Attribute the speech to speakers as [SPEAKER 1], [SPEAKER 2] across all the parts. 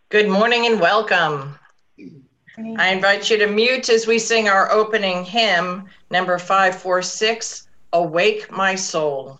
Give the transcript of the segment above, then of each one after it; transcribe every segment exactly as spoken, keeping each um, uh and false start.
[SPEAKER 1] Good morning and welcome. I invite you to mute as we sing our opening hymn, number five four six, Awake My Soul.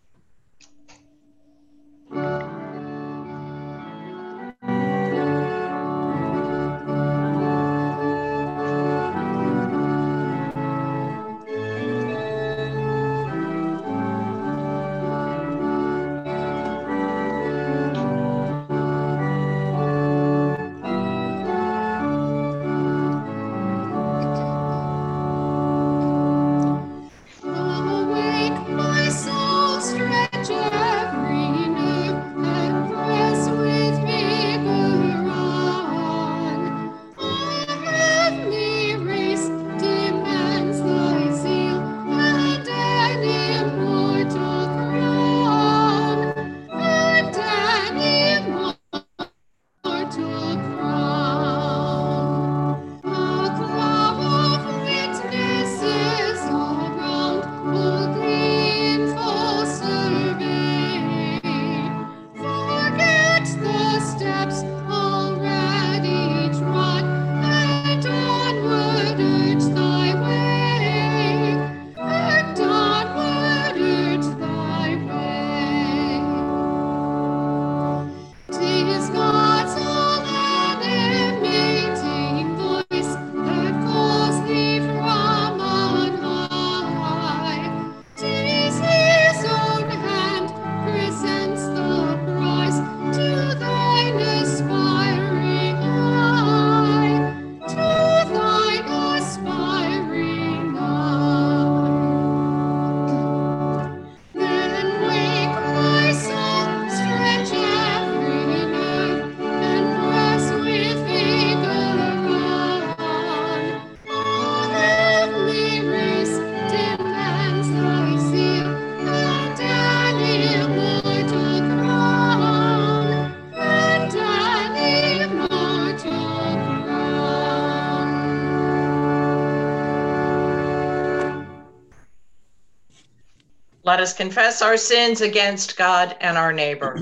[SPEAKER 1] Let us confess our sins against God and our neighbor.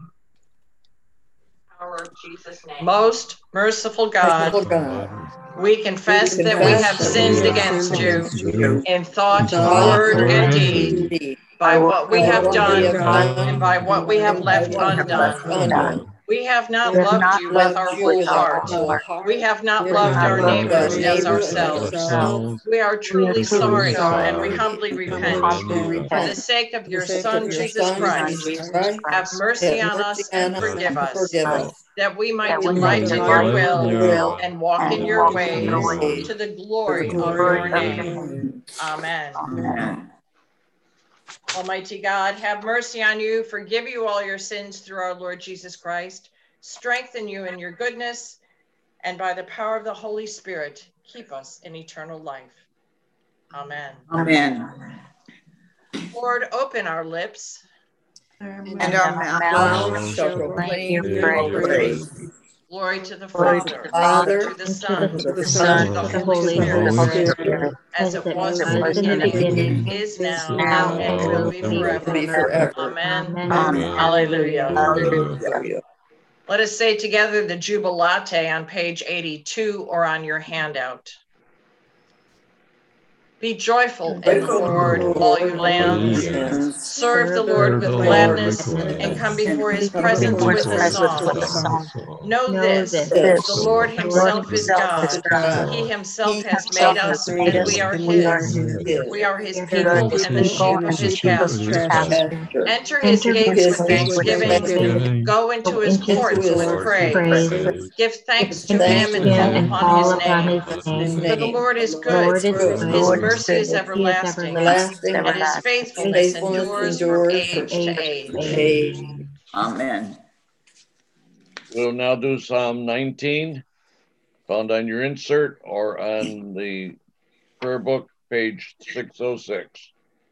[SPEAKER 1] Our Jesus' name. Most merciful God, we confess that we have sinned against you in thought, word, and deed, by what we have done and by what we have left undone. We have not loved you with our whole heart. We have not loved our neighbors as ourselves. We are truly sorry and we humbly repent. For the sake of your Son, Jesus Christ, have mercy on us and forgive us, that we might delight in your will and walk in your ways to the glory of your name. Amen. Almighty God, have mercy on you, forgive you all your sins through our Lord Jesus Christ, strengthen you in your goodness, and by the power of the Holy Spirit, keep us in eternal life. Amen.
[SPEAKER 2] Amen.
[SPEAKER 1] Lord, open our lips,
[SPEAKER 2] and our mouths shall proclaim your praise.
[SPEAKER 1] Glory to the
[SPEAKER 2] Glory
[SPEAKER 1] Father,
[SPEAKER 2] to the Father,
[SPEAKER 1] to the Son,
[SPEAKER 2] to the
[SPEAKER 1] Son,
[SPEAKER 2] Son,
[SPEAKER 1] to the
[SPEAKER 2] to
[SPEAKER 1] Holy
[SPEAKER 2] Holy
[SPEAKER 1] Spirit, as it was in the beginning, is now, and will be forever.
[SPEAKER 2] forever.
[SPEAKER 1] Amen.
[SPEAKER 2] Amen.
[SPEAKER 1] Hallelujah.
[SPEAKER 2] Hallelujah.
[SPEAKER 1] Let us say together the Jubilate on page eighty-two or on your handout. Be joyful in the Lord, all you lands. Serve the Lord with gladness and come before his presence with a song. Know this, the Lord himself is God. He himself has made us and we are his. We are his people and the sheep of his pasture. Enter his gates with thanksgiving. Go into his courts with praise. Give thanks to him and call upon his name. For the Lord is good. His mercy is everlasting, and his faithfulness endures from age to age.
[SPEAKER 2] Amen.
[SPEAKER 3] We'll now do Psalm nineteen, found on your insert or on the prayer book, page six oh six.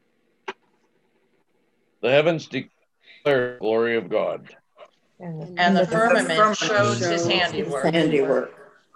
[SPEAKER 3] The heavens declare the glory of God,
[SPEAKER 1] and the firmament shows his handiwork.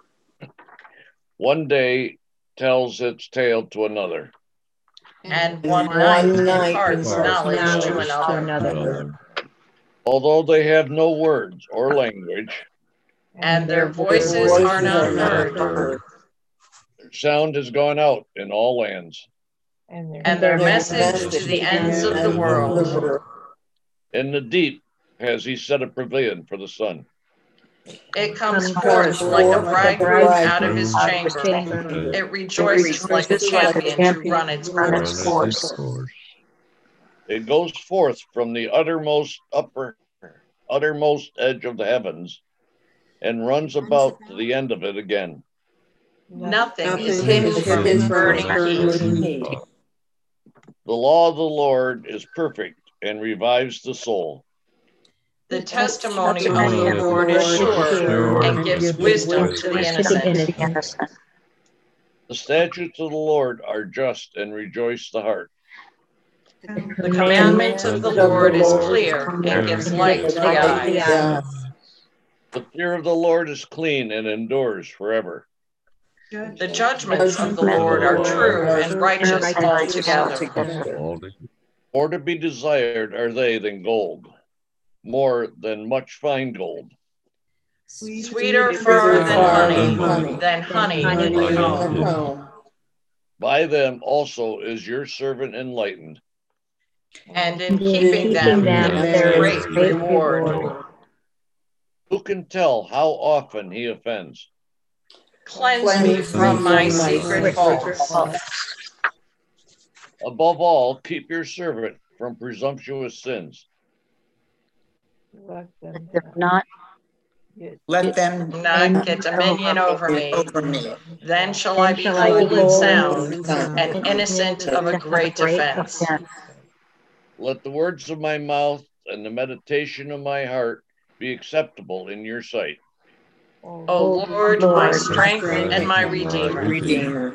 [SPEAKER 3] One day tells its tale to another,
[SPEAKER 1] and one night imparts knowledge to another.
[SPEAKER 3] Although they have no words or language,
[SPEAKER 1] and their voices are not heard.
[SPEAKER 3] Their sound has gone out in all lands,
[SPEAKER 1] and their message to the ends of the world.
[SPEAKER 3] In the deep has he set a pavilion for the sun.
[SPEAKER 1] It comes forth like a bridegroom out of his chamber. It rejoices like a champion to run its course.
[SPEAKER 3] It goes forth from the uttermost upper, uttermost edge of the heavens, and runs about to the end of it again.
[SPEAKER 1] Nothing is hidden from its burning heat.
[SPEAKER 3] The law of the Lord is perfect and revives the soul.
[SPEAKER 1] The testimony of the Lord is sure and gives wisdom to the innocent.
[SPEAKER 3] The statutes of the Lord are just and rejoice the heart.
[SPEAKER 1] The commandment of the Lord is clear and gives light to the eyes.
[SPEAKER 3] The fear of the Lord is clean and endures forever.
[SPEAKER 1] The judgments of the Lord are true and righteous altogether.
[SPEAKER 3] More to be desired are they than gold, more than much fine gold.
[SPEAKER 1] Sweeter far than honey, than honey in the comb.
[SPEAKER 3] By them also is your servant enlightened.
[SPEAKER 1] And in keeping them there is great reward.
[SPEAKER 3] Who can tell how often he offends?
[SPEAKER 1] Cleanse me from my secret faults.
[SPEAKER 3] Above all, keep your servant from presumptuous sins.
[SPEAKER 2] Let them not,
[SPEAKER 4] Let them
[SPEAKER 1] not get dominion over me.
[SPEAKER 4] over me.
[SPEAKER 1] Then shall I be whole and sound, and innocent of a great offense.
[SPEAKER 3] Let the words of my mouth and the meditation of my heart be acceptable in your sight.
[SPEAKER 1] O Lord, my strength and my Redeemer.
[SPEAKER 4] Redeemer.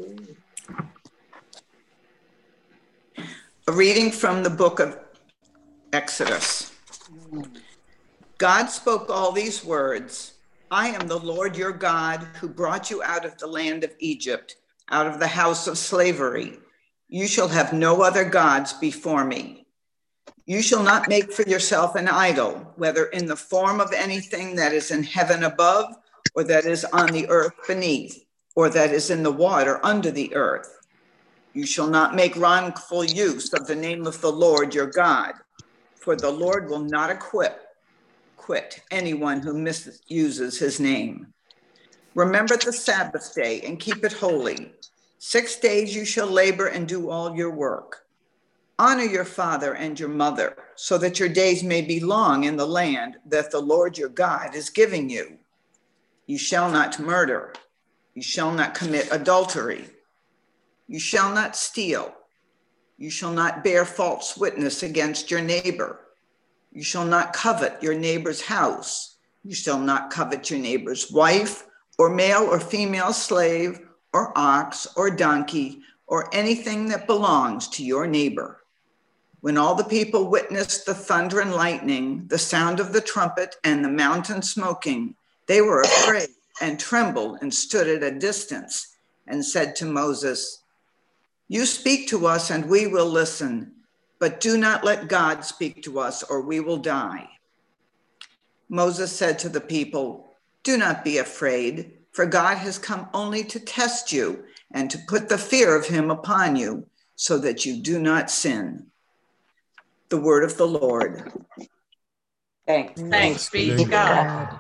[SPEAKER 4] A reading from the book of Exodus. God spoke all these words. I am the Lord your God who brought you out of the land of Egypt, out of the house of slavery. You shall have no other gods before me. You shall not make for yourself an idol, whether in the form of anything that is in heaven above, or that is on the earth beneath, or that is in the water under the earth. You shall not make wrongful use of the name of the Lord your God, for the Lord will not acquit quit anyone who misuses his name. Remember the Sabbath day and keep it holy. Six days you shall labor and do all your work. Honor your father and your mother, so that your days may be long in the land that the Lord your God is giving you. You shall not murder. You shall not commit adultery. You shall not steal. You shall not bear false witness against your neighbor. You shall not covet your neighbor's house. You shall not covet your neighbor's wife, or male or female slave, or ox, or donkey, or anything that belongs to your neighbor. When all the people witnessed the thunder and lightning, the sound of the trumpet, and the mountain smoking, they were afraid and trembled and stood at a distance and said to Moses, "You speak to us and we will listen, but do not let God speak to us or we will die." Moses said to the people, "Do not be afraid, for God has come only to test you and to put the fear of him upon you so that you do not sin." The word of the Lord.
[SPEAKER 1] Thanks. Thanks be to God.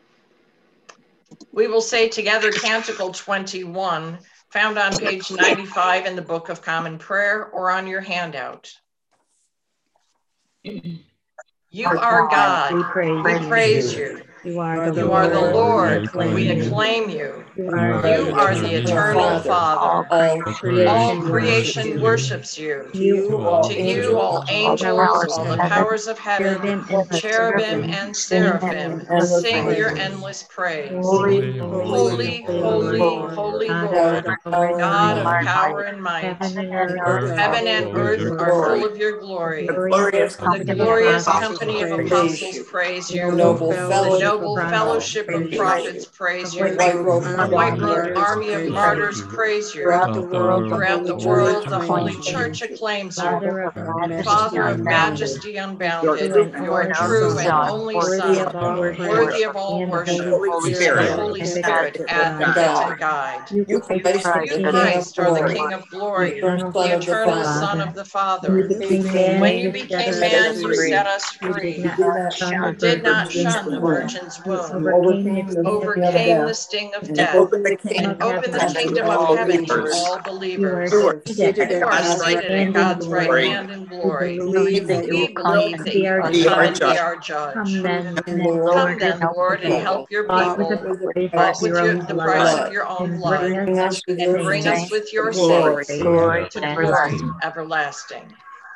[SPEAKER 1] We will say together Canticle twenty-one, found on page ninety-five in the Book of Common Prayer or on your handout. You are God. We praise, we praise you. You are the, you are the Lord. We acclaim you. You are, you are the eternal Father. All creation, all creation worships you. To you, all, to you, all angels, all the powers of heaven, cherubim and seraphim, sing your endless praise. Holy, holy, holy, holy Lord, God of power and might. Heaven and earth are full of your glory. The glorious company of apostles praise you. The noble noble fellowship of prophets praise you. A white-robed army of martyrs praise you.
[SPEAKER 2] Throughout the world,
[SPEAKER 1] Throughout the world, the Holy Church acclaims you. Father of majesty unbounded, your true and only Son, worthy of all worship, the Holy Spirit, advocate and guide.
[SPEAKER 2] You
[SPEAKER 1] Christ are the King of glory, the eternal Son of the Father. When you became man, you set us free. You did not shun the Virgin's womb, overcame the sting of death, and opened the kingdom of heaven to all believers. You are seated at God's right hand in glory. We believe that you will come and be our judge. Come then, Lord, and help your people, bought with your, the price of your own blood, and bring us with your saints to glory everlasting.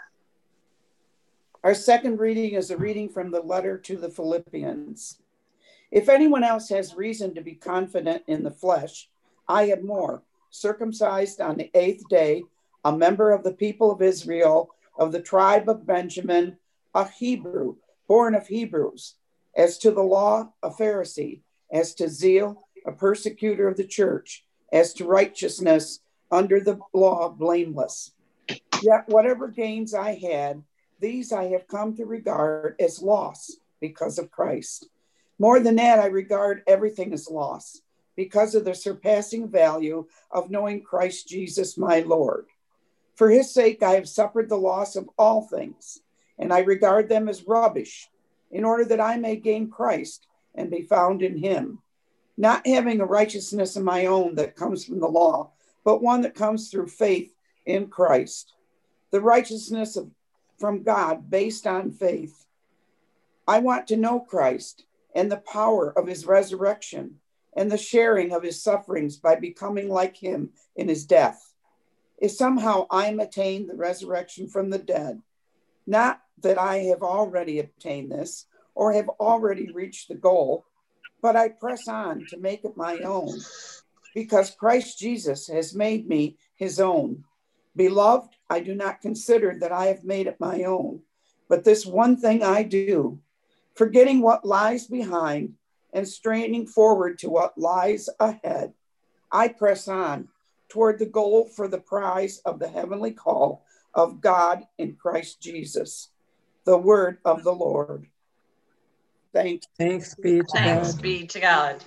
[SPEAKER 5] Our second reading is a reading from the letter to the Philippians. If anyone else has reason to be confident in the flesh, I have more. Circumcised on the eighth day, a member of the people of Israel, of the tribe of Benjamin, a Hebrew, born of Hebrews, as to the law, a Pharisee, as to zeal, a persecutor of the church, as to righteousness, under the law, blameless. Yet whatever gains I had, these I have come to regard as loss because of Christ. More than that, I regard everything as loss because of the surpassing value of knowing Christ Jesus, my Lord. For his sake, I have suffered the loss of all things, and I regard them as rubbish, in order that I may gain Christ and be found in him, not having a righteousness of my own that comes from the law, but one that comes through faith in Christ, the righteousness of, from God based on faith. I want to know Christ and the power of his resurrection and the sharing of his sufferings by becoming like him in his death. If somehow I am attained the resurrection from the dead, not that I have already obtained this or have already reached the goal, but I press on to make it my own, because Christ Jesus has made me his own. Beloved, I do not consider that I have made it my own, but this one thing I do, forgetting what lies behind and straining forward to what lies ahead, I press on toward the goal for the prize of the heavenly call of God in Christ Jesus. The word of the Lord. Thanks.
[SPEAKER 6] Thanks be to
[SPEAKER 1] Thanks
[SPEAKER 6] God.
[SPEAKER 1] be to God.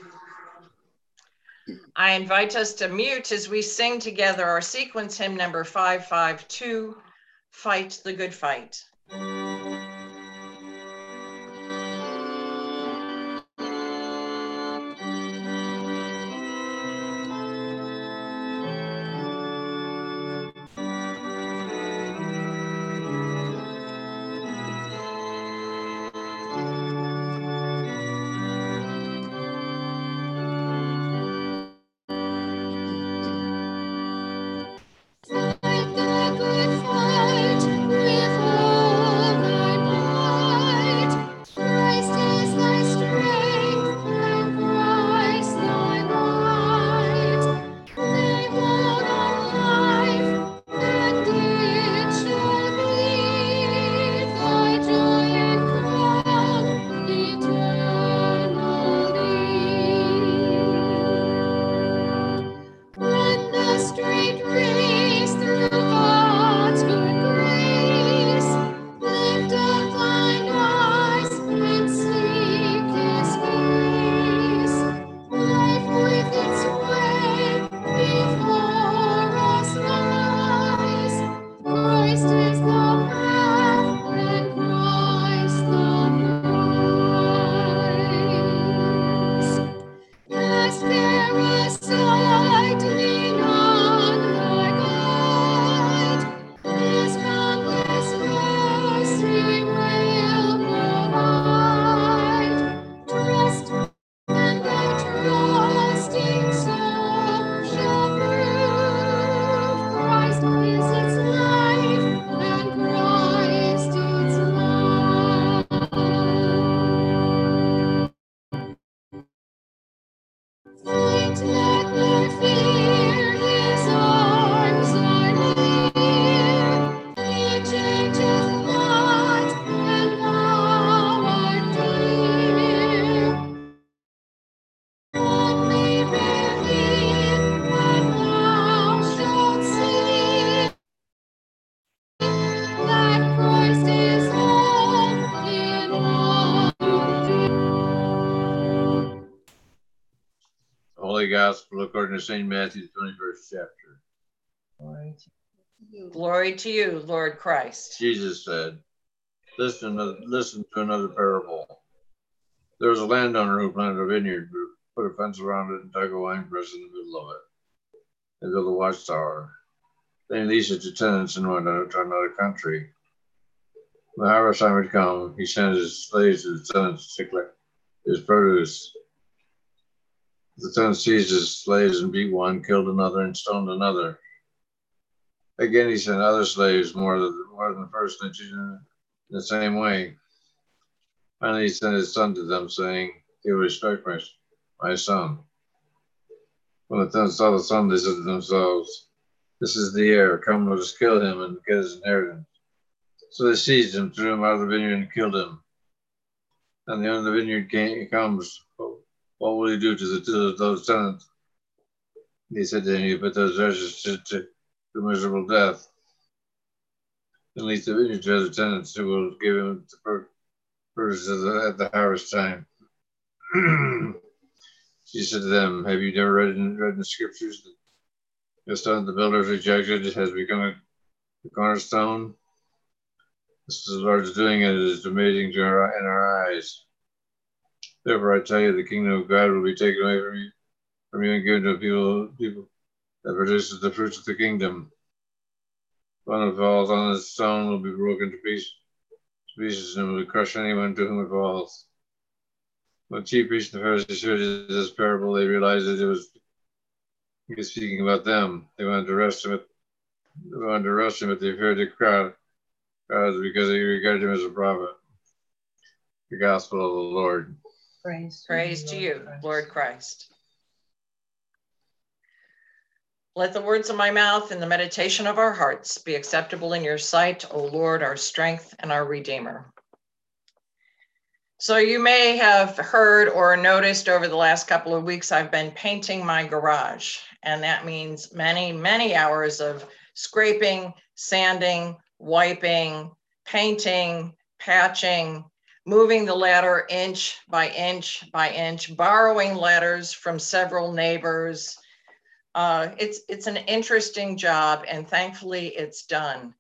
[SPEAKER 1] I invite us to mute as we sing together our sequence hymn number five five two, Fight the Good Fight.
[SPEAKER 7] Fight the good fight with all
[SPEAKER 6] Holy Gospel according to Saint Matthew, twenty-first chapter.
[SPEAKER 1] Glory to you, Glory to you, Lord Christ.
[SPEAKER 6] Jesus said, listen to, listen to another parable. There was a landowner who planted a vineyard, put a fence around it, and dug a wine press in the middle of it. They built a watchtower. Then he leased it to tenants and went out to another country. When the harvest time had come, he sent his slaves to the tenants to collect his produce. The tenants seized his slaves and beat one, killed another, and stoned another. Again, he sent other slaves, more than, more than the first, and treated them in the same way. Finally, he sent his son to them, saying, he will respect my, my son. When the tenants saw the son, they said to themselves, this is the heir. Come, let us kill him and get his inheritance. So they seized him, threw him out of the vineyard, and killed him. And the owner of the vineyard came, comes. What will he do to, the, to those tenants? He said to him, you put those wretches to, to, to miserable death. Then lease the vineyard to other tenants who will give him the produce at the harvest time. She said to them, have you never read in, read in the scriptures that the stone the builders rejected has become a, a cornerstone? This is the Lord's doing it. It is amazing to our, in our eyes. Therefore, I tell you, the kingdom of God will be taken away from you, from you and given to people, people that produces the fruits of the kingdom. One who falls on this stone will be broken to pieces, to pieces and will crush anyone to whom it falls. When the chief priests and the Pharisees heard this parable, they realized that it was he was speaking about them. They wanted to arrest him. At, they wanted to arrest him, but they feared the crowd, crowds because they regarded him as a prophet. The gospel of the Lord.
[SPEAKER 1] Praise, Praise to you, Lord Christ. Lord Christ. Let the words of my mouth and the meditation of our hearts be acceptable in your sight, O Lord, our strength and our Redeemer. So you may have heard or noticed over the last couple of weeks, I've been painting my garage. And that means many, many hours of scraping, sanding, wiping, painting, patching, moving the ladder inch by inch by inch, borrowing ladders from several neighbors. Uh, it's, it's an interesting job, and thankfully it's done.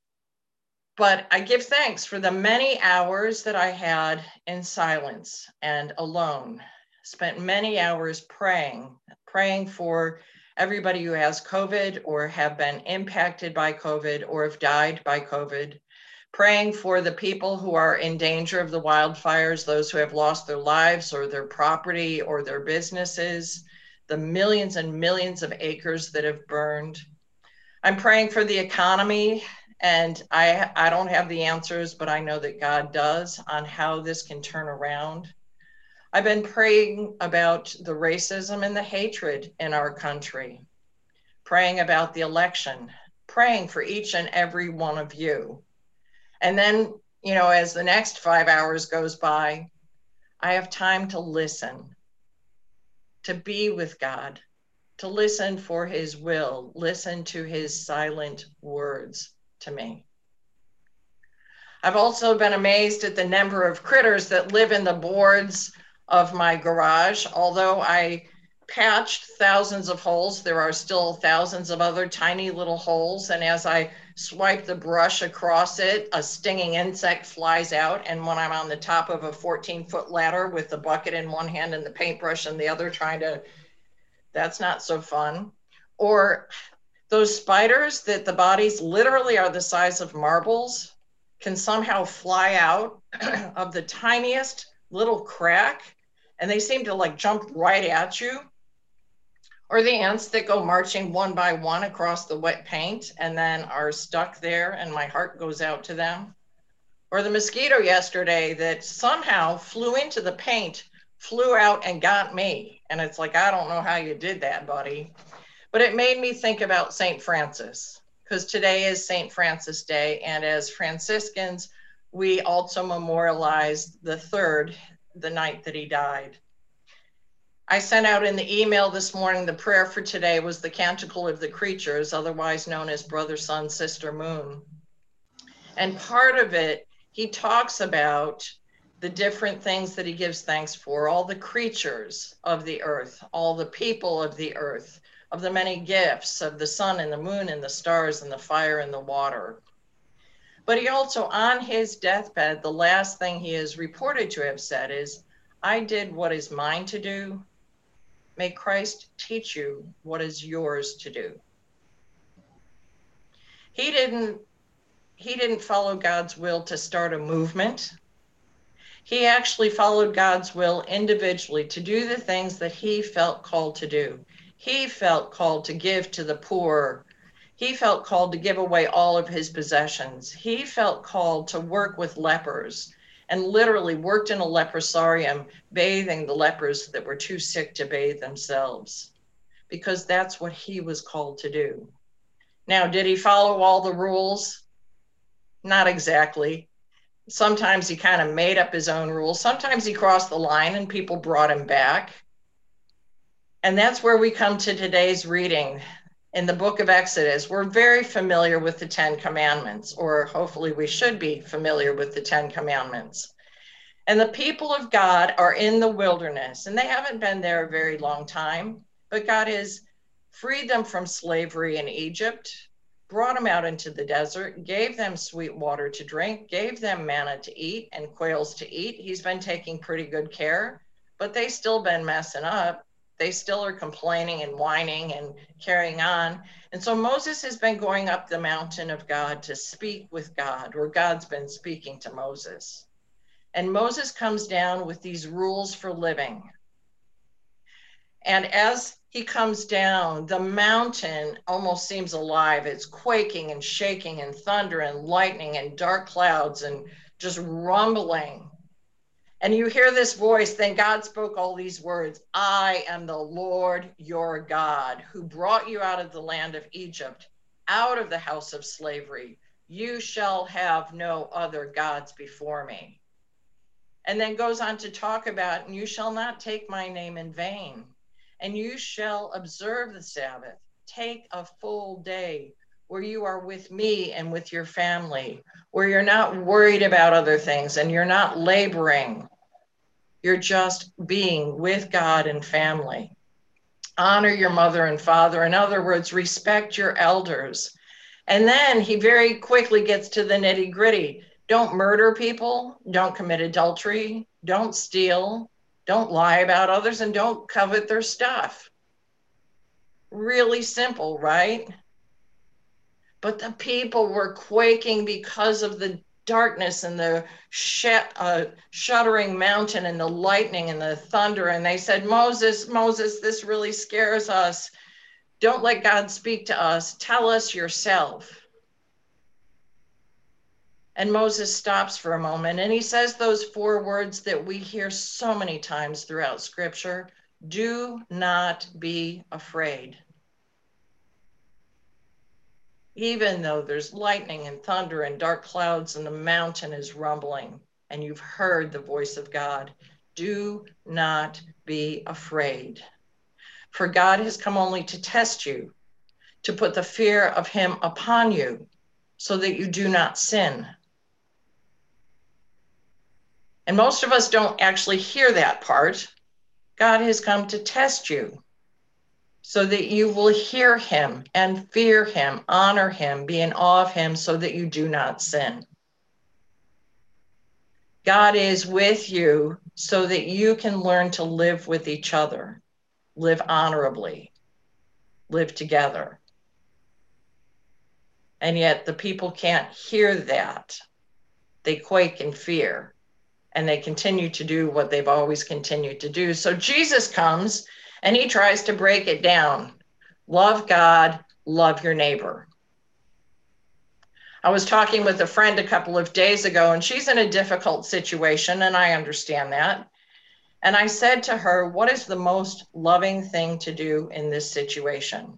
[SPEAKER 1] But I give thanks for the many hours that I had in silence and alone. Spent many hours praying, praying for everybody who has COVID or have been impacted by COVID or have died by COVID. Praying for the people who are in danger of the wildfires, those who have lost their lives or their property or their businesses, the millions and millions of acres that have burned. I'm praying for the economy, and I, I don't have the answers, but I know that God does on how this can turn around. I've been praying about the racism and the hatred in our country, praying about the election, praying for each and every one of you. And then, you know, as the next five hours goes by, I have time to listen, to be with God, to listen for his will, listen to his silent words to me. I've also been amazed at the number of critters that live in the boards of my garage. Although I patched thousands of holes, there are still thousands of other tiny little holes. And as I swipe the brush across it, a stinging insect flies out. And when I'm on the top of a fourteen foot ladder with the bucket in one hand and the paintbrush in the other, trying to, that's not so fun. Or those spiders that the bodies literally are the size of marbles can somehow fly out of the tiniest little crack, and they seem to like jump right at you. Or the ants that go marching one by one across the wet paint and then are stuck there, and my heart goes out to them. Or the mosquito yesterday that somehow flew into the paint, flew out and got me. And it's like, I don't know how you did that, buddy. But it made me think about Saint Francis, because today is Saint Francis Day. And as Franciscans, we also memorialize the third, the night that he died. I sent out in the email this morning, the prayer for today was the Canticle of the Creatures, otherwise known as Brother, Sun, Sister, Moon. And part of it, he talks about the different things that he gives thanks for, all the creatures of the earth, all the people of the earth, of the many gifts of the sun and the moon and the stars and the fire and the water. But he also, on his deathbed, the last thing he is reported to have said is, I did what is mine to do. May Christ teach you what is yours to do. He didn't, he didn't follow God's will to start a movement. He actually followed God's will individually to do the things that he felt called to do. He felt called to give to the poor. He felt called to give away all of his possessions. He felt called to work with lepers and literally worked in a leprosarium, bathing the lepers that were too sick to bathe themselves, because that's what he was called to do. Now, did he follow all the rules? Not exactly. Sometimes he kind of made up his own rules. Sometimes he crossed the line and people brought him back. And that's where we come to today's reading. In the book of Exodus, we're very familiar with the Ten Commandments, or hopefully we should be familiar with the Ten Commandments. And the people of God are in the wilderness, and they haven't been there a very long time, but God has freed them from slavery in Egypt, brought them out into the desert, gave them sweet water to drink, gave them manna to eat and quails to eat. He's been taking pretty good care, but they still been messing up. They still are complaining and whining and carrying on. And so Moses has been going up the mountain of God to speak with God, where God's been speaking to Moses. And Moses comes down with these rules for living. And as he comes down, the mountain almost seems alive. It's quaking and shaking and thunder and lightning and dark clouds and just rumbling. And you hear this voice, then God spoke all these words, I am the Lord your God, who brought you out of the land of Egypt, out of the house of slavery. You shall have no other gods before me. And then goes on to talk about, and you shall not take my name in vain, and you shall observe the Sabbath. Take a full day where you are with me and with your family, where you're not worried about other things and you're not laboring. You're just being with God and family. Honor your mother and father. In other words, respect your elders. And then he very quickly gets to the nitty gritty. Don't murder people. Don't commit adultery. Don't steal. Don't lie about others, and don't covet their stuff. Really simple, right? But the people were quaking because of the darkness and the sh- uh, shuddering mountain and the lightning and the thunder. And they said, Moses, Moses, this really scares us. Don't let God speak to us. Tell us yourself. And Moses stops for a moment and he says those four words that we hear so many times throughout Scripture. Do not be afraid. Even though there's lightning and thunder and dark clouds and the mountain is rumbling and you've heard the voice of God, do not be afraid. For God has come only to test you, to put the fear of him upon you so that you do not sin. And most of us don't actually hear that part. God has come to test you so that you will hear him and fear him, honor him, be in awe of him so that you do not sin. God is with you so that you can learn to live with each other, live honorably, live together. And yet the people can't hear that. They quake in fear and they continue to do what they've always continued to do. So Jesus comes and he tries to break it down. Love God, love your neighbor. I was talking with a friend a couple of days ago, and she's in a difficult situation, and I understand that. And I said to her, what is the most loving thing to do in this situation?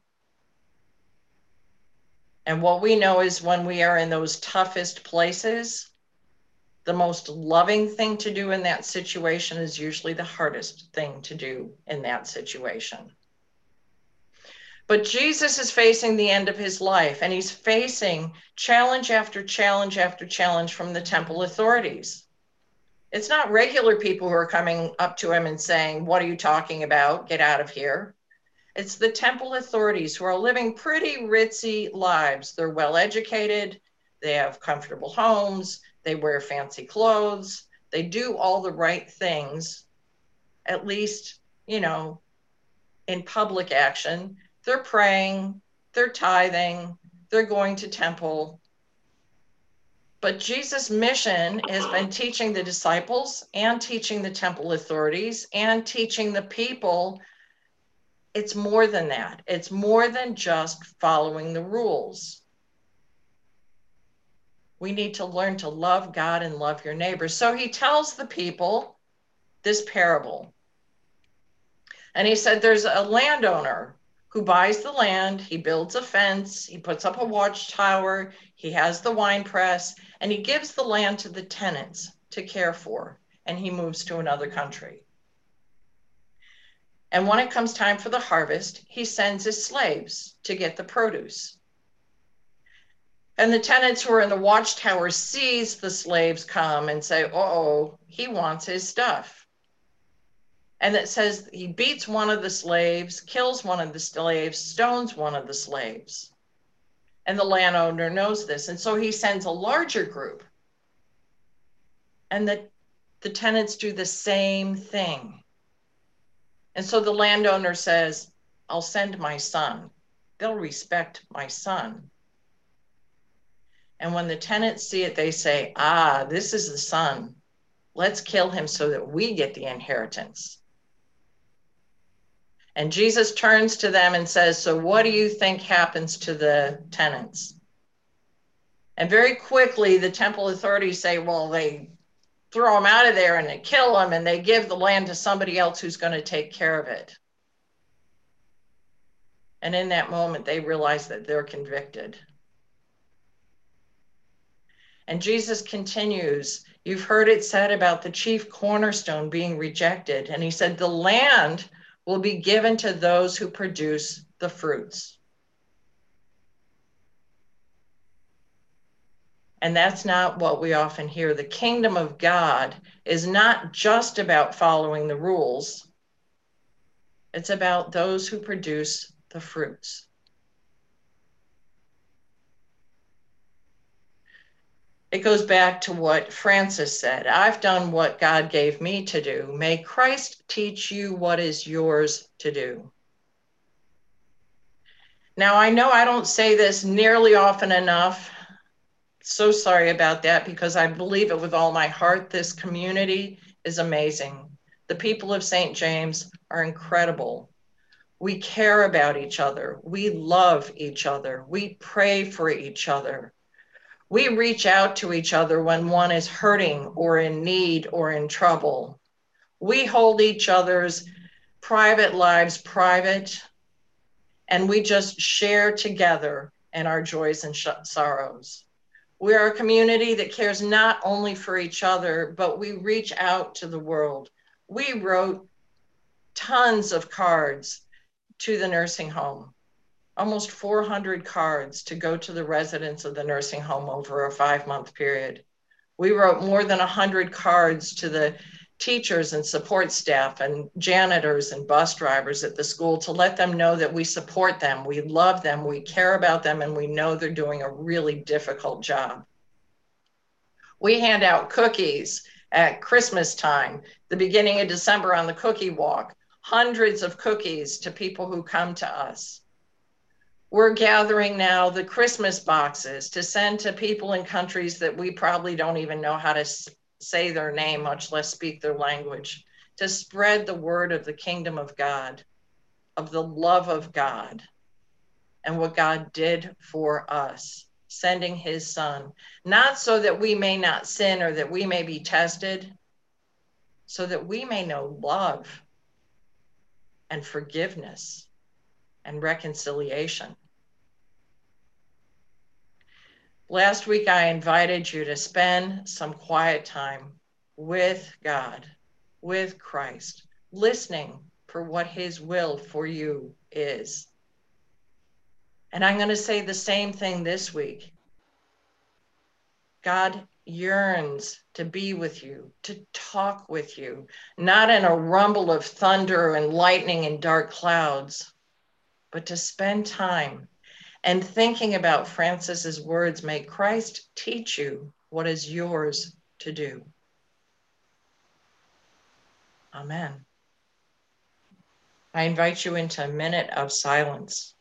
[SPEAKER 1] And what we know is when we are in those toughest places, the most loving thing to do in that situation is usually the hardest thing to do in that situation. But Jesus is facing the end of his life, and he's facing challenge after challenge after challenge from the temple authorities. It's not regular people who are coming up to him and saying, what are you talking about? Get out of here. It's the temple authorities who are living pretty ritzy lives. They're well educated. They have comfortable homes. They wear fancy clothes. They do all the right things, at least, you know, in public action. They're praying, they're tithing, they're going to temple. But Jesus' mission has been teaching the disciples and teaching the temple authorities and teaching the people. It's more than that. It's more than just following the rules. We need to learn to love God and love your neighbor. So he tells the people this parable. And he said, there's a landowner who buys the land, he builds a fence, he puts up a watchtower, he has the wine press, and he gives the land to the tenants to care for, and he moves to another country. And when it comes time for the harvest, he sends his slaves to get the produce. And the tenants who are in the watchtower sees the slaves come and say, uh-oh, he wants his stuff. And it says he beats one of the slaves, kills one of the slaves, stones one of the slaves. And the landowner knows this. And so he sends a larger group. And the, the tenants do the same thing. And so the landowner says, I'll send my son. They'll respect my son. And when the tenants see it, they say, ah, this is the son. Let's kill him so that we get the inheritance. And Jesus turns to them and says, so what do you think happens to the tenants? And very quickly, the temple authorities say, well, they throw them out of there and they kill them and they give the land to somebody else who's going to take care of it. And in that moment, they realize that they're convicted. And Jesus continues, you've heard it said about the chief cornerstone being rejected. And he said, the land will be given to those who produce the fruits. And that's not what we often hear. The kingdom of God is not just about following the rules. It's about those who produce the fruits. It goes back to what Francis said. I've done what God gave me to do. May Christ teach you what is yours to do. Now, I know I don't say this nearly often enough. So sorry about that, because I believe it with all my heart. This community is amazing. The people of Saint James are incredible. We care about each other. We love each other. We pray for each other. We reach out to each other when one is hurting or in need or in trouble. We hold each other's private lives private, and we just share together in our joys and sh- sorrows. We are a community that cares not only for each other, but we reach out to the world. We wrote tons of cards to the nursing home. Almost four hundred cards to go to the residents of the nursing home over a five-month period. We wrote more than one hundred cards to the teachers and support staff and janitors and bus drivers at the school to let them know that we support them, we love them, we care about them, and we know they're doing a really difficult job. We hand out cookies at Christmas time, the beginning of December on the cookie walk, hundreds of cookies to people who come to us. We're gathering now the Christmas boxes to send to people in countries that we probably don't even know how to say their name, much less speak their language, to spread the word of the kingdom of God, of the love of God, and what God did for us, sending his son, not so that we may not sin or that we may be tested, so that we may know love and forgiveness and reconciliation. Last week, I invited you to spend some quiet time with God, with Christ, listening for what his will for you is. And I'm going to say the same thing this week. God yearns to be with you, to talk with you, not in a rumble of thunder and lightning and dark clouds, but to spend time and thinking about Francis's words, may Christ teach you what is yours to do. Amen. I invite you into a minute of silence.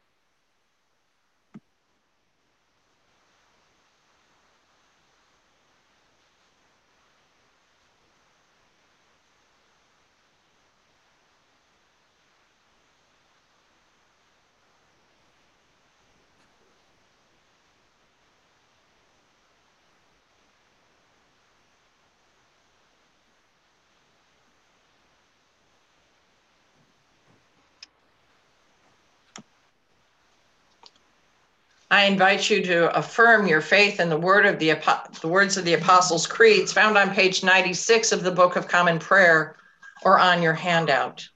[SPEAKER 1] I invite you to affirm your faith in the word of the, the words of the Apostles' Creeds found on page ninety-six of the Book of Common Prayer or on your handout.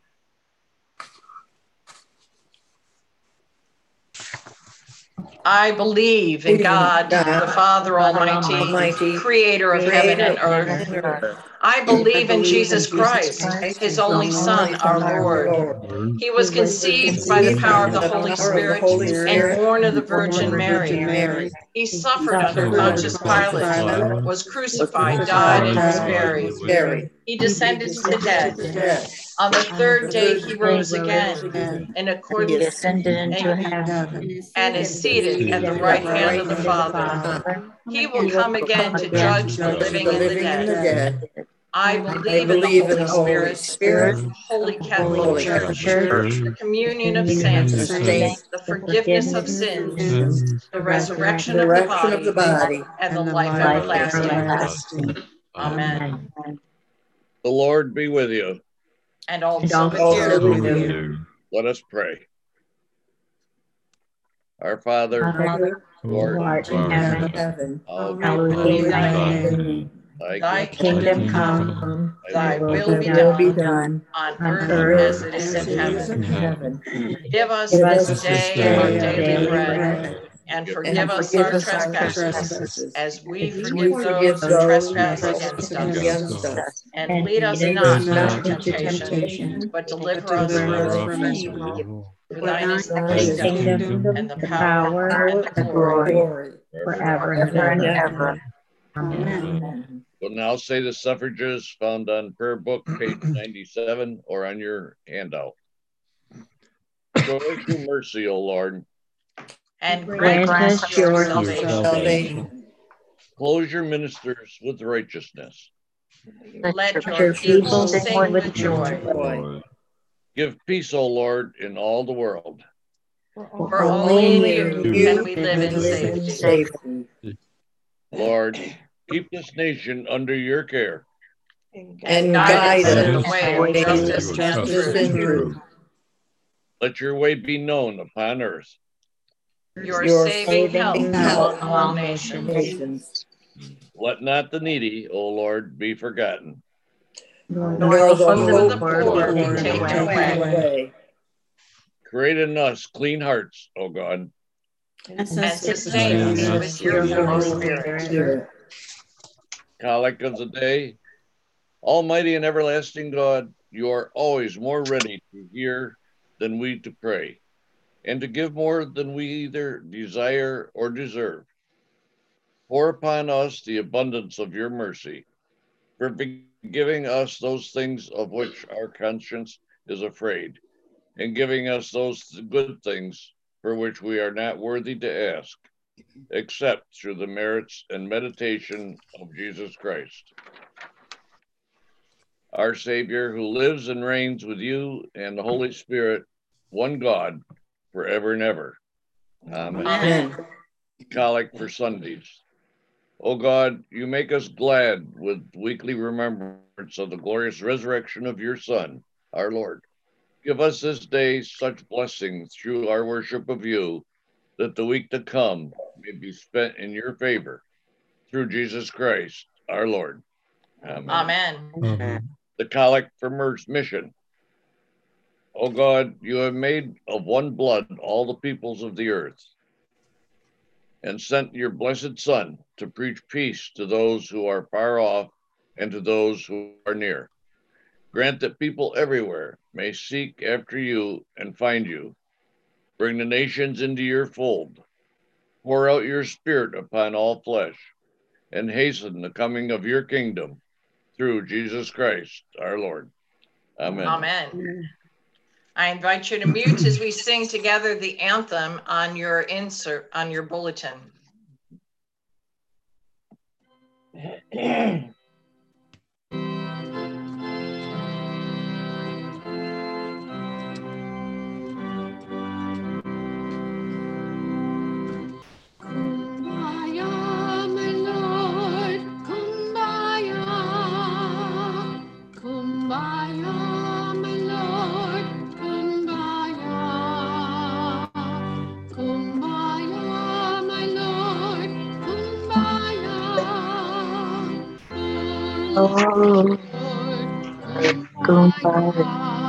[SPEAKER 1] I believe in God, the Father Almighty, creator of heaven and earth. I believe in Jesus Christ, his only Son, our Lord. He was conceived by the power of the Holy Spirit and born of the Virgin Mary. He suffered under Pontius Pilate, was crucified, died, and was buried. He descended to the dead. On the third day, he rose again in accordance
[SPEAKER 2] He ascended into heaven
[SPEAKER 1] and is seated at the right hand of the Father. He will come again to judge the living and the dead. I believe in the Holy Spirit, Holy Catholic Church, the communion of saints, the forgiveness of sins, the resurrection of the body, and the life everlasting. Amen.
[SPEAKER 3] The Lord be with you.
[SPEAKER 1] And also with you.
[SPEAKER 3] Let us pray. Our Father, who art in heaven, hallowed be thy name.
[SPEAKER 1] Thy kingdom come, thy will be done, on earth as it is in heaven. Give us this day our daily bread, and forgive us our trespasses, as we forgive those who trespass against us. And lead us not into temptation, but deliver us from evil. For thine is the kingdom, and the power, and the glory, forever and ever. Amen.
[SPEAKER 3] We'll now say the suffrages found on Prayer Book, page ninety-seven, or on your handout. Show us your mercy, O Lord,
[SPEAKER 1] and grant us your salvation.
[SPEAKER 3] Close your ministers with righteousness.
[SPEAKER 1] Let your people sing with joy.
[SPEAKER 3] Give peace, O Lord, in all the world.
[SPEAKER 1] For only in you can we live in safety.
[SPEAKER 3] Lord, keep this nation under your care.
[SPEAKER 1] And guide us in the way of justice and truth.
[SPEAKER 3] Let your way be known upon earth.
[SPEAKER 1] Your saving help among all nations.
[SPEAKER 3] Let not the needy, O Lord, be forgotten.
[SPEAKER 1] Nor the hope of the poor be taken away.
[SPEAKER 3] Create in us clean hearts, O God.
[SPEAKER 1] And sustain us with your Holy Spirit.
[SPEAKER 3] Collect of the day. Almighty and everlasting God, you are always more ready to hear than we to pray, and to give more than we either desire or deserve. Pour upon us the abundance of your mercy, for giving us those things of which our conscience is afraid, and giving us those good things for which we are not worthy to ask, except through the merits and meditation of Jesus Christ, our Savior, who lives and reigns with you and the Holy Spirit, one God, forever and ever. Amen.
[SPEAKER 1] Amen.
[SPEAKER 3] Collect for Sundays. O God, you make us glad with weekly remembrance of the glorious resurrection of your Son, our Lord. Give us this day such blessings through our worship of you, that the week to come may be spent in your favor. Through Jesus Christ, our Lord. Amen.
[SPEAKER 1] Amen.
[SPEAKER 7] Amen.
[SPEAKER 3] The Collect for Mission. O God, you have made of one blood all the peoples of the earth. and sent your blessed Son to preach peace to those who are far off and to those who are near. Grant that people everywhere may seek after you and find you. Bring the nations into your fold. Pour out your Spirit upon all flesh, and hasten the coming of your kingdom through Jesus Christ, our Lord. Amen.
[SPEAKER 1] Amen. I invite you to mute as we sing together the anthem on your insert, on your bulletin.
[SPEAKER 2] Oh, kumbaya.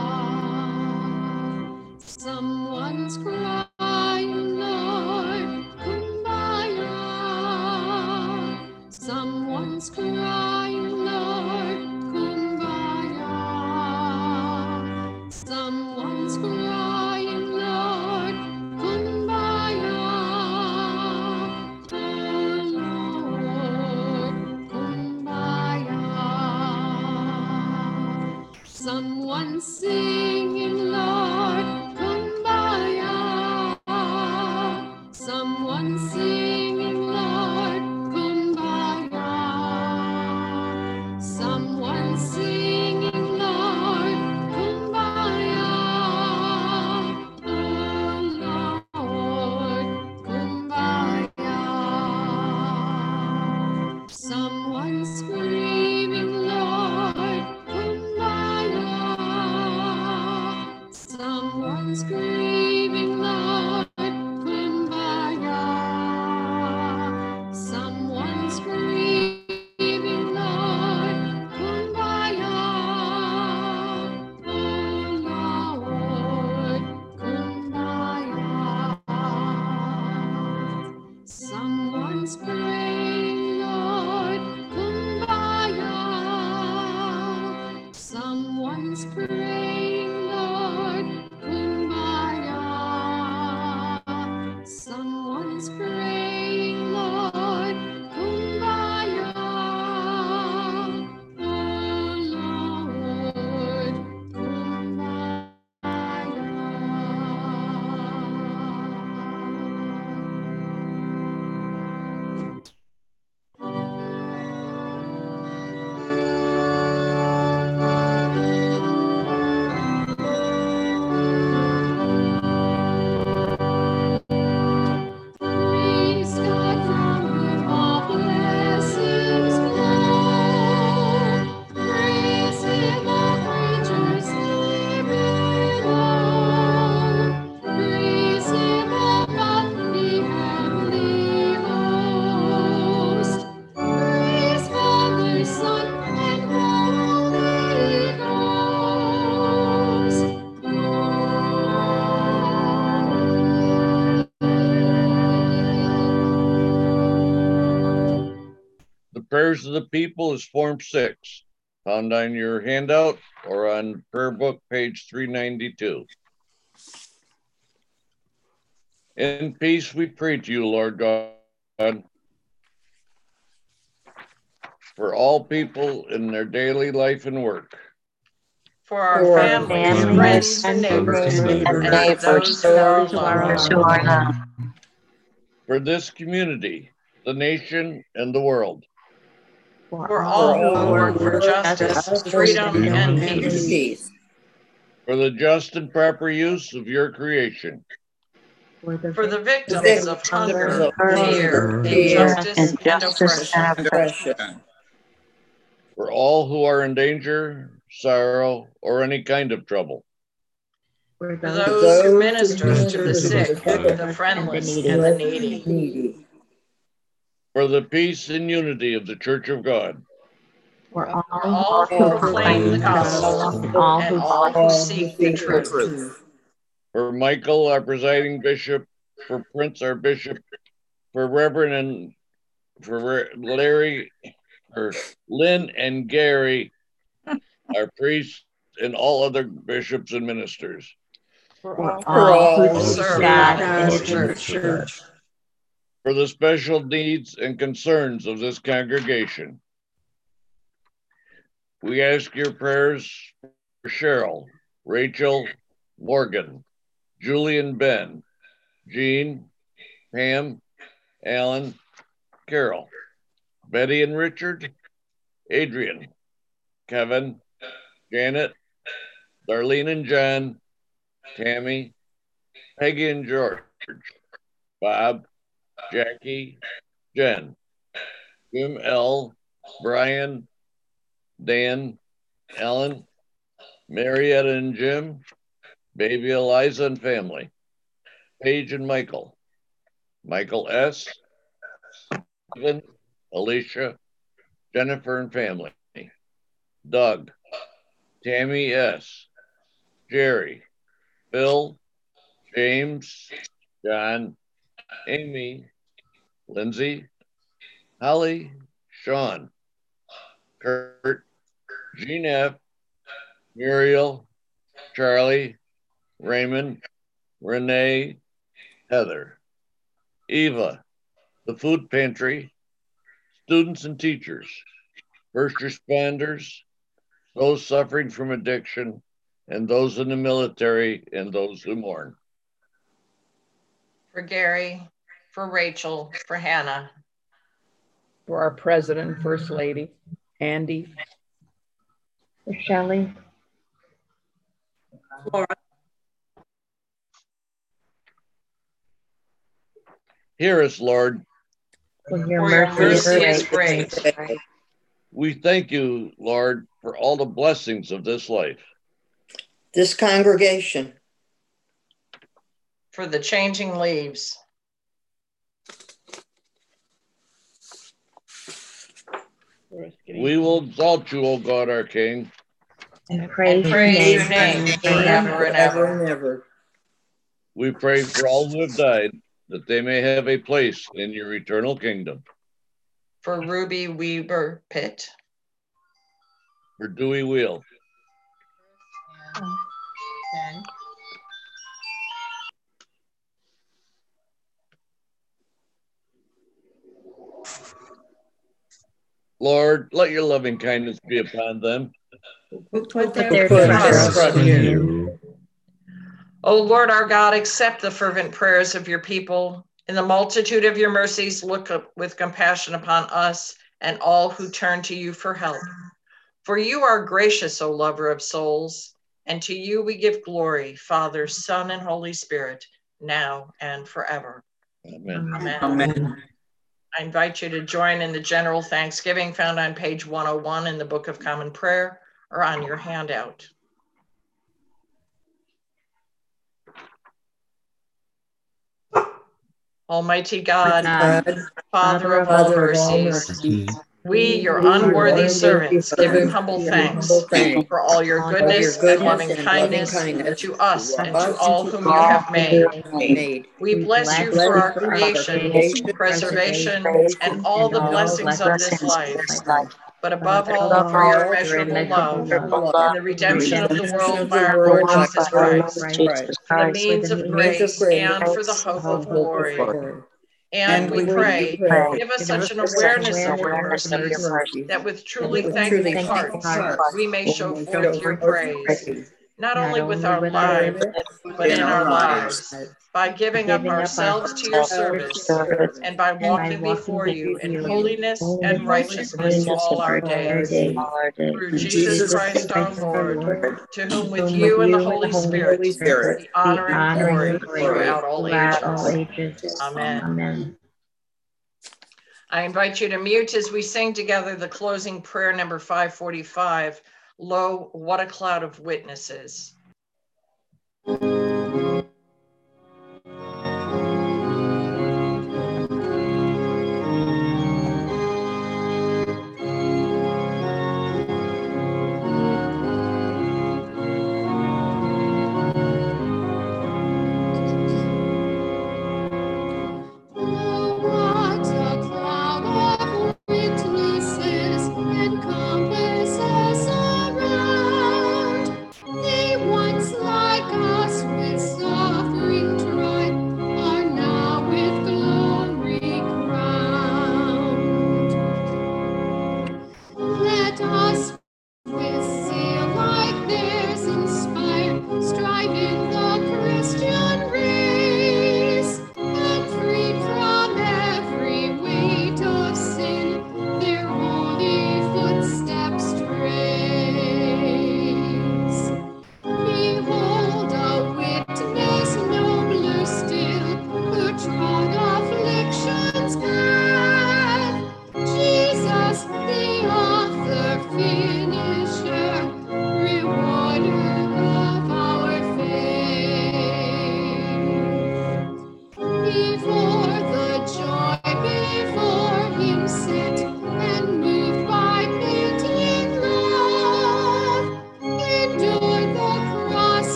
[SPEAKER 7] Someone's crying, Lord, kumbaya. Someone's crying, Lord, kumbaya. Someone's crying, Lord, kumbaya. Oh, Lord, kumbaya. Someone's singing, Lord, kumbaya. Someone's singing, Lord, kumbaya. Someone's singing, Lord, kumbaya. Oh, Lord, kumbaya. Someone's screaming, Lord, kumbaya. Someone's screaming, Lord, kumbaya. Someone's screaming, Lord, kumbaya. Oh, Lord, kumbaya. Someone's praying, Lord, kumbaya. Someone's praying, Lord, kumbaya. Someone's praying, Lord, kumbaya. Oh, Lord, kumbaya. Praise God from whom all blessings flow. Praise Him, all creatures here below. Praise Him above the heavenly host. Praise Father, Son, and Holy Ghost.
[SPEAKER 3] The prayers of the people is Form six, found on your handout or on prayer book page three ninety-two. In peace we pray to you, Lord God, for all people in their daily life and work.
[SPEAKER 1] For our
[SPEAKER 5] For our
[SPEAKER 1] families,
[SPEAKER 2] families,
[SPEAKER 1] friends, and neighbors,
[SPEAKER 2] and
[SPEAKER 1] and
[SPEAKER 2] neighbors,
[SPEAKER 1] those who are alone.
[SPEAKER 2] those who are not.
[SPEAKER 3] For this community, the nation, and the world.
[SPEAKER 1] For all who work for justice, freedom, and peace.
[SPEAKER 5] peace.
[SPEAKER 3] For the just and proper use of your creation.
[SPEAKER 1] For the victims of hunger, fear, injustice, and oppression.
[SPEAKER 5] Oppression.
[SPEAKER 3] For all who are in danger, sorrow, or any kind of trouble.
[SPEAKER 1] For those who minister to the sick, the friendless, and the needy.
[SPEAKER 5] Needy.
[SPEAKER 3] For the peace and unity of the Church of God.
[SPEAKER 2] For
[SPEAKER 1] For
[SPEAKER 2] all
[SPEAKER 1] all who proclaim the gospel,
[SPEAKER 2] all
[SPEAKER 1] and
[SPEAKER 2] who
[SPEAKER 1] all who seek the truth.
[SPEAKER 3] For Michael, our presiding bishop. For Prince, our bishop. for Reverend and for Larry, for Lynn and Gary, our priests, and all other bishops and ministers.
[SPEAKER 2] For all,
[SPEAKER 5] For all
[SPEAKER 2] who
[SPEAKER 5] who
[SPEAKER 2] serve
[SPEAKER 5] serve
[SPEAKER 2] God
[SPEAKER 5] God
[SPEAKER 2] and
[SPEAKER 5] and
[SPEAKER 2] the
[SPEAKER 5] the
[SPEAKER 2] church.
[SPEAKER 5] church.
[SPEAKER 3] For the special needs and concerns of this congregation. We ask your prayers for Cheryl, Rachel, Morgan, Julian, Ben, Jean, Pam, Alan, Carol, Betty and Richard, Adrian, Kevin, Janet, Darlene and John, Tammy, Peggy and George, Bob, Jackie, Jen, Jim L, Brian, Dan, Ellen, Marietta and Jim, baby Eliza and family, Paige and Michael, Michael S, Stephen, Alicia, Jennifer and family, Doug, Tammy S, Jerry, Bill, James, John, Amy, Lindsay, Holly, Sean, Kurt, Jean F, Muriel, Charlie, Raymond, Renee, Heather, Eva, the food pantry, students and teachers, first responders, those suffering from addiction, and those in the military and those who mourn.
[SPEAKER 1] For Gary, for Rachel, for Hannah.
[SPEAKER 2] For our president and first lady, Andy.
[SPEAKER 7] For Shelley.
[SPEAKER 3] Hear us, Lord.
[SPEAKER 7] For your
[SPEAKER 1] For your
[SPEAKER 7] mercy
[SPEAKER 1] mercy
[SPEAKER 7] is
[SPEAKER 1] is great.
[SPEAKER 7] great.
[SPEAKER 3] We thank you, Lord, for all the blessings of this life.
[SPEAKER 8] This congregation.
[SPEAKER 1] For the changing leaves.
[SPEAKER 3] We will exalt you, O God, our King.
[SPEAKER 7] And praise,
[SPEAKER 1] And praise your name
[SPEAKER 7] name
[SPEAKER 1] forever and ever.
[SPEAKER 8] and ever.
[SPEAKER 3] We pray for all who have died, that they may have a place in your eternal kingdom.
[SPEAKER 1] For Ruby Weber Pitt.
[SPEAKER 3] For Dewey Wheel.
[SPEAKER 1] Ben.
[SPEAKER 3] Lord, let your loving kindness be upon them.
[SPEAKER 1] Who put
[SPEAKER 7] their
[SPEAKER 1] their
[SPEAKER 7] trust
[SPEAKER 1] trust
[SPEAKER 7] in
[SPEAKER 1] in you.
[SPEAKER 7] you.
[SPEAKER 1] O Lord our God, accept the fervent prayers of your people. In the multitude of your mercies, look up with compassion upon us and all who turn to you for help. For you are gracious, O lover of souls, and to you we give glory, Father, Son, and Holy Spirit, now and forever.
[SPEAKER 3] Amen.
[SPEAKER 1] Amen.
[SPEAKER 4] Amen.
[SPEAKER 1] I invite you to join in the general thanksgiving found on page one oh one in the Book of Common Prayer or on your handout. Almighty God,
[SPEAKER 8] God,
[SPEAKER 1] Father of all
[SPEAKER 8] Father of all
[SPEAKER 1] mercies,
[SPEAKER 8] mercies,
[SPEAKER 1] we, your
[SPEAKER 8] we, your
[SPEAKER 1] unworthy
[SPEAKER 8] unworthy
[SPEAKER 1] servants, give you
[SPEAKER 8] servants,
[SPEAKER 1] humble
[SPEAKER 8] give you
[SPEAKER 1] thanks
[SPEAKER 8] humble thanks
[SPEAKER 1] for all your
[SPEAKER 7] for
[SPEAKER 8] for
[SPEAKER 1] goodness
[SPEAKER 8] your
[SPEAKER 1] and
[SPEAKER 8] goodness
[SPEAKER 1] loving
[SPEAKER 8] and loving
[SPEAKER 1] kindness
[SPEAKER 8] kindness
[SPEAKER 1] to us
[SPEAKER 8] to
[SPEAKER 1] and
[SPEAKER 8] us
[SPEAKER 1] to
[SPEAKER 8] and
[SPEAKER 1] all
[SPEAKER 8] to
[SPEAKER 1] whom you
[SPEAKER 8] all
[SPEAKER 1] have
[SPEAKER 8] whom
[SPEAKER 1] made.
[SPEAKER 8] you have made.
[SPEAKER 1] We bless you for our creation, preservation, and all the blessings of this life, but above all, for your immeasurable love and the redemption of the world by our Lord Jesus Christ, for the means of grace and for the hope of glory. And
[SPEAKER 8] And
[SPEAKER 1] we
[SPEAKER 8] we
[SPEAKER 1] pray,
[SPEAKER 8] pray,
[SPEAKER 1] give us
[SPEAKER 8] give
[SPEAKER 1] such an
[SPEAKER 8] us
[SPEAKER 1] awareness
[SPEAKER 8] such
[SPEAKER 1] of your
[SPEAKER 8] awareness of your
[SPEAKER 1] mercies
[SPEAKER 8] mercies,
[SPEAKER 1] that with
[SPEAKER 8] that
[SPEAKER 1] truly
[SPEAKER 8] with
[SPEAKER 1] thankful
[SPEAKER 8] truly
[SPEAKER 1] hearts
[SPEAKER 8] thankful
[SPEAKER 1] we may show
[SPEAKER 8] we may
[SPEAKER 1] forth
[SPEAKER 8] show
[SPEAKER 1] your
[SPEAKER 8] forth
[SPEAKER 1] praise,
[SPEAKER 8] praise,
[SPEAKER 1] not only with
[SPEAKER 7] only
[SPEAKER 1] our
[SPEAKER 7] with our
[SPEAKER 1] lives, but in our lives, by giving up ourselves to your service and by walking before you in holiness and righteousness all our days. Through Jesus Christ our Lord, to whom with you and the Holy Spirit
[SPEAKER 8] Spirit,
[SPEAKER 1] be honor and glory throughout all
[SPEAKER 7] throughout all
[SPEAKER 1] ages.
[SPEAKER 7] ages.
[SPEAKER 1] Amen.
[SPEAKER 7] Amen.
[SPEAKER 1] I invite you to mute as we sing together the closing prayer number five forty-five, Lo, what a cloud of witnesses.
[SPEAKER 7] Oh,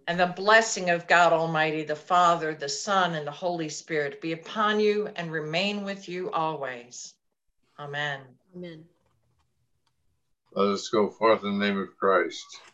[SPEAKER 1] And the blessing of God Almighty, the Father, the Son, and the Holy Spirit be upon you and remain with you always. Amen.
[SPEAKER 2] Amen.
[SPEAKER 6] Let us go forth in the name of Christ.